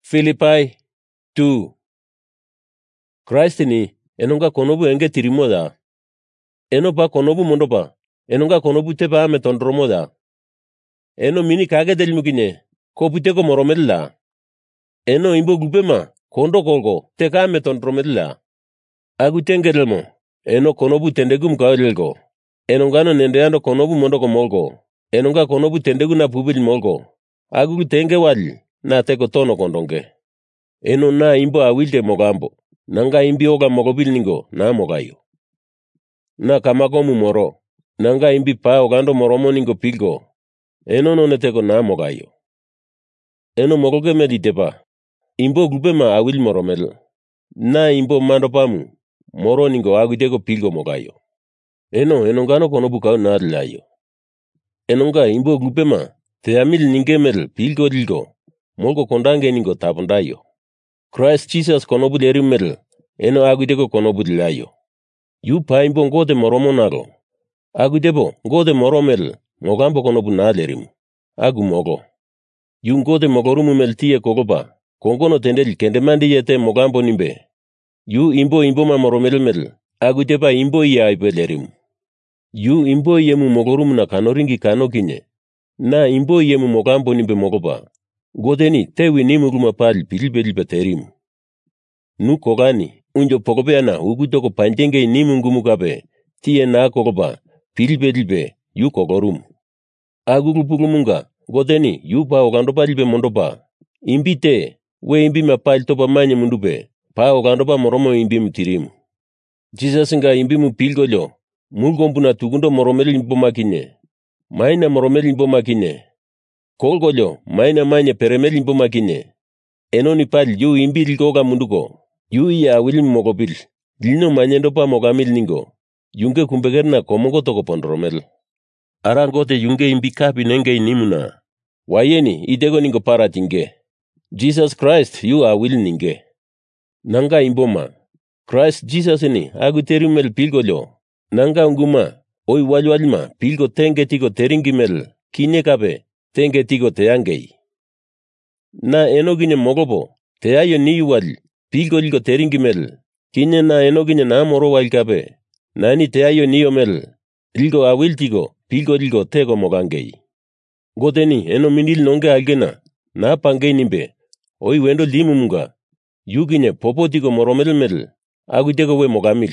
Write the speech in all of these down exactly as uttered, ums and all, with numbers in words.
Filipai two. Christini enonga konobu enge tirimoda. Eno pa konobu mondopa. Enonga konobu tepa ame tondromoda. Eno mini kage delmukine. Koputeko moromedla. Eno imbo gupema. Kondo kolgo. Teka ame tondromedla. Agu tengerelmo. Eno konobu tendegum kaolelgo. Enongano nendeando konobu mondoko molgo. Enonga konobu tendegu na pubil molgo. Agu tenge wali. Na teko tono kondonge. Eno na imbo awilde mogambo. Nanga imbi oga mogobil ningo na mogayo. Na kamagomu moro. Nanga imbi pa ogando moromo ningo pilgo. Eno no neteko na mogayo. Eno mogoge meditepa. Imbo gubema awil moromel. Na imbo mandopamu. Moro ningo agiteko pilgo mogayo. Eno enongano konobu kao na adlayo. Enonga imbo gubema. Te amil ningemel pilgo dilgo. Molgo kondange ningo tapondayo. Christ Jesus konobu derimel. Eno agiteko konobu dilayo. Yu pa imbo ngode moromo nago. Agitebo ngode moromel. Mogambo konobu na derimu. Agu mogo. Yu ngode mogorumu meltie kogoba. Kongono tendel kendemandi yete mogambo nimbe. Yu imbo imbo ma moromel mel. Agitepa imbo iya ipe derimu. Yu imbo yemu mogorumu na kanoringi kanokine. Na imbo yemu mogambo nimbe mogoba. Godeni tewi nimuruma pali pilibelipe terimu. Nu kogani, unjo pogobeana ugutoko panjenge nimungumu kabe, tiye na kogoba, pilibelipe, yu kogorumu. Agugupugumunga, godeni, yu pa ogandopa lipe mondopa. Imbite, we imbi mapali topa manye mundupe, pa ogandopa moromo imbi mutirimu. Jesus nga imbi mu pilgolyo, mulgombu na tugundo moromeli imbo makine. Maina moromeli imbo makine. Kolgolyo, maina manye peremeli imbo makine. Enoni pali yu imbi likoga munduko. Yu iya wilim mogobil. Lino manyendo pa mogamil ningo. Yunge kumbegerna komongo toko pondromel. Arangote yunge imbi kapi nenge inimuna. Wayeni idego ningo para tinge. Jesus Christ yu awil ninge. Nanga imboma. Christ Jesus ni aguterimel pilgolyo. Nanga unguma. Oi walwalima pilgo tenge tigo teringimel. Kine kabe. Tenge tigo teangei. Na enogine mogobo, teayo ni wal, pilgo ligo teringimel. Kine na enogine na moro wal kabe. Nani teayo ni omel. Ligo awil tigo, pilgo ligo tego mogangei. Godeni eno minil nonge algena. Na pangei nimbe. Oi wendo limumunga. Yugine popo tigo moromel mel. Agutego we mogamil.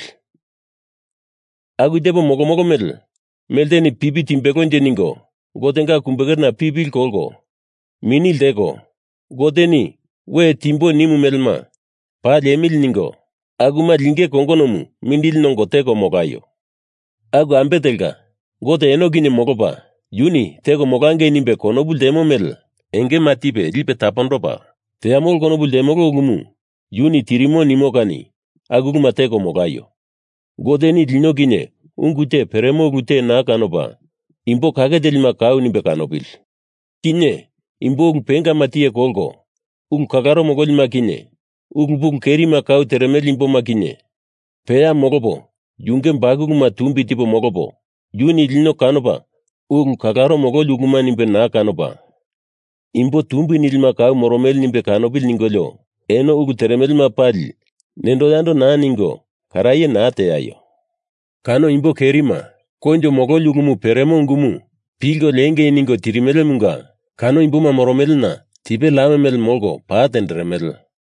Agutebo mogomogo mel. Meldeni pipi timbekonje ningo. Gotenga kumbegerna pibil kolgo. Minil dego. Godeni, we timbo nimu melma. Pa lemil ningo. Aguma linge kongonomu, mindil nongo tego mogayo. Agu ambetelga. Gote enogine mogoba. Yuni, tego mogange nimbe konobul demo mel. Enge matipe, lipe tapondopa. Te amol konobul demogo gumu. Yuni tirimo nimogani. Aguguma tego mogayo. Godeni linogine, ungute peremo gute na kanopa. Imbo kage delima kau nimbe kanobil. Kine, imbo ung penga matie kolgo. Ung kagaro mogol makine. Ung bung keri makau teremel imbo makine. Pea mogobo. Yungem bagu matumbi tipo mogobo. Yuni lino kanopa. Ung kagaro mogol uguma nimbe na kanopa. Imbo tumbi nilma kau moromel nimbe kanobil ningolo. Eno ugu teremel mapali. Nendo dando na ningo. Karaye na teayo. Kano imbo kerima. Konjo mogol ugumu peremo ngumu. Pilgo lenge ningo tirimele munga. Kano imbuma moromel na. Tipe lamemel molgo. Paatendremel.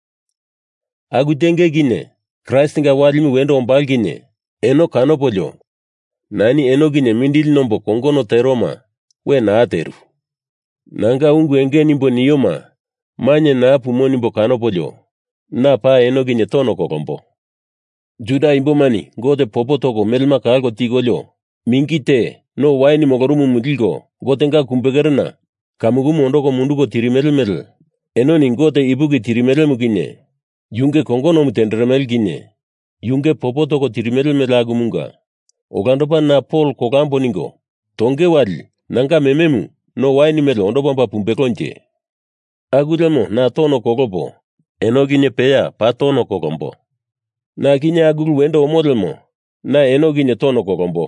Agutenge gine. Christ nga walimu wendo ombal gine. Eno kano polyo. Nani eno gine mindil nombo kongono teroma. We na ateru. Nanga ungu enge nimbo niyoma. Manye na pumo nimbo kano polyo. Na pa eno gine tono kokombo. Juda imbo mani. Gode popo toko melma kalgo tigolyo. Mingite, no waini mogorumu mudilgo, gotenga kumbegerna, kamugumu ondoko munduko tirimelmel, eno ningote ibuki tirimelmel mugine, yunge kongono mutendremel gine, yunge popotoko tirimelmel agumunga, ogandopa na pol kogambo ningo, tonge wali, nanga mememu, no waini mel ondopamba pumbekonje. Agudemo na tono kogopo, eno gine pea pa tono kogombo. Na gine agulu wendo omodelmo, na eno gine tono kogombo.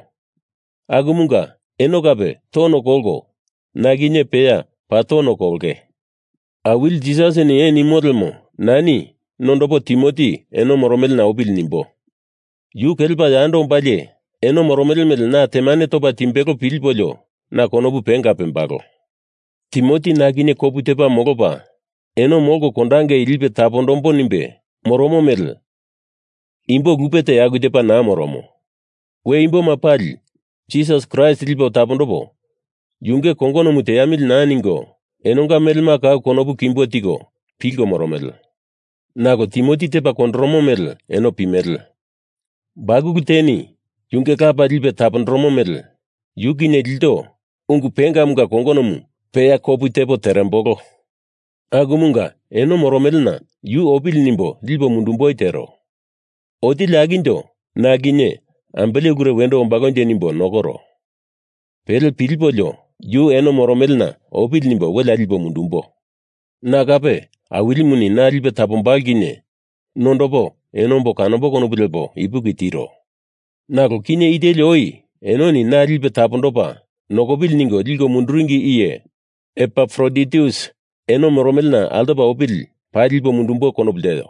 Agumunga, eno gabe, tono kolgo, nagine pea, pa tono kolge. Awil Jesus ni eni model mo nani nondopo Timothy eno moromel na opil nimbo. Yu kelpa yando mpaye eno moromel mel na temane topa timpeko pilpolyo na konobu penga pembako. Timothy nakine koputepa mogopa eno mogo kondange ilipe tapondompo nimbe moromo mel. Imbo gupete yagutepa na moromo. We imbo mapali Jesus Christ lipo tapondopo. Yunge kongono mute yamil na ningo enonga melma ka konobu kimbo tigo pilgo moromel. Nago Timothy tepa kondromo mel eno pimel. Bagu guteni yunge ka palipe tapondromo mel. Yukine lito ungu penga mga kongono mu peya kopu tepo teremboko. Agumunga eno moromel na yu opil nimbo lipo mundumbo itero. Oti lagindo nagine ambele gure wendo ombagonje nimbo nokoro. Pero pilipolyo yu eno moromel na opil nimbo wela lipo mundumbo. Nagape awili muni na lipe tapombalgine nondopo eno mbo kanobo konobulebo ipukitiro. Nago kine idele oi eno ni na lipe tapondopa nokopil ningo ligo munduringi iye Epaphroditus eno moromel na aldopa opil pa lipo mundumbo konobuleo.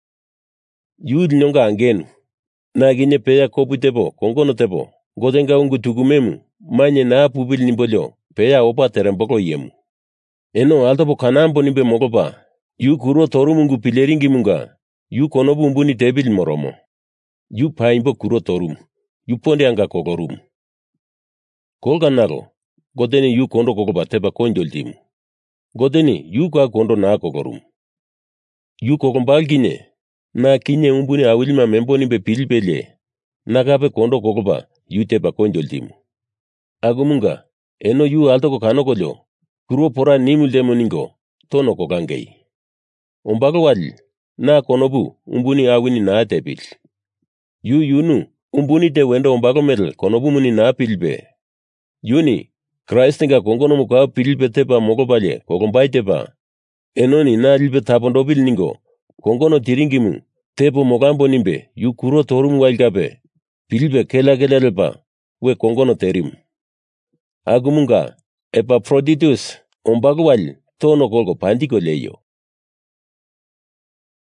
Yu nyonga angenu nagine peya koputepo kongono tepo gotenga ungu tukumemu manye na pupil nimbolyo peya opa teremboko yemu. Eno aldopo kanambo nimbe mogopa yu kuro toru mungu pileringi munga yu konobu mbuni tebil moromo. Yu paimbo kuro torum yu ponde anga kokorum. Kolga nago godeni yu kondo kokoba tepa konjol timu. Godeni yu kwa kondo na kokorum. Yu kokombalgine na kinye umbuni awilima membo nimbe pilipele nakape kondo kokoba yu tepa konjol timu. Agumunga eno yu alto ko kanokolyo kuro pora nimul demo ningo tono kokangei. Ombako wali na konobu umbuni awini na tepil. Yu yunu umbuni te wendo ombako medal konobu muni na pilbe. Yuni Christ nga kongono muka pilbe tepa mogopale kokombai tepa. Enoni na lipe tapondopil ningo kongono tiringimu tepo mogambo nimbe yu kuro torum wailgape pilbe kela kela lepa we kongono terim. Agumunga Epaphroditus ombako wali tono kolgo pandiko leyo.